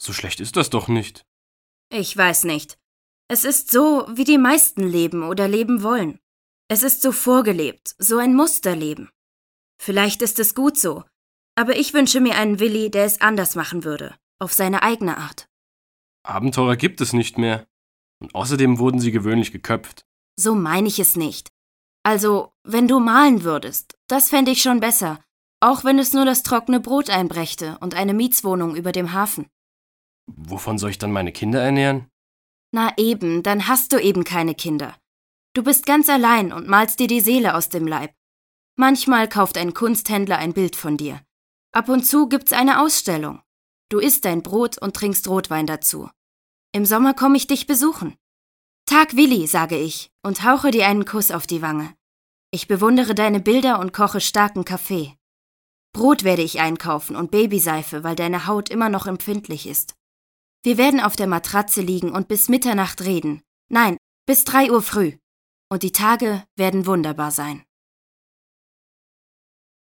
So schlecht ist das doch nicht. Ich weiß nicht. Es ist so, wie die meisten leben oder leben wollen. Es ist so vorgelebt, so ein Musterleben. Vielleicht ist es gut so, aber ich wünsche mir einen Willi, der es anders machen würde, auf seine eigene Art. Abenteurer gibt es nicht mehr. Und außerdem wurden sie gewöhnlich geköpft. So meine ich es nicht. Also, wenn du malen würdest, das fände ich schon besser, auch wenn es nur das trockene Brot einbrächte und eine Mietswohnung über dem Hafen. Wovon soll ich dann meine Kinder ernähren? Na eben, dann hast du eben keine Kinder. Du bist ganz allein und malst dir die Seele aus dem Leib. Manchmal kauft ein Kunsthändler ein Bild von dir. Ab und zu gibt's eine Ausstellung. Du isst dein Brot und trinkst Rotwein dazu. Im Sommer komme ich dich besuchen. Tag Willi, sage ich und hauche dir einen Kuss auf die Wange. Ich bewundere deine Bilder und koche starken Kaffee. Brot werde ich einkaufen und Babyseife, weil deine Haut immer noch empfindlich ist. Wir werden auf der Matratze liegen und bis Mitternacht reden. Nein, bis 3 Uhr früh. Und die Tage werden wunderbar sein.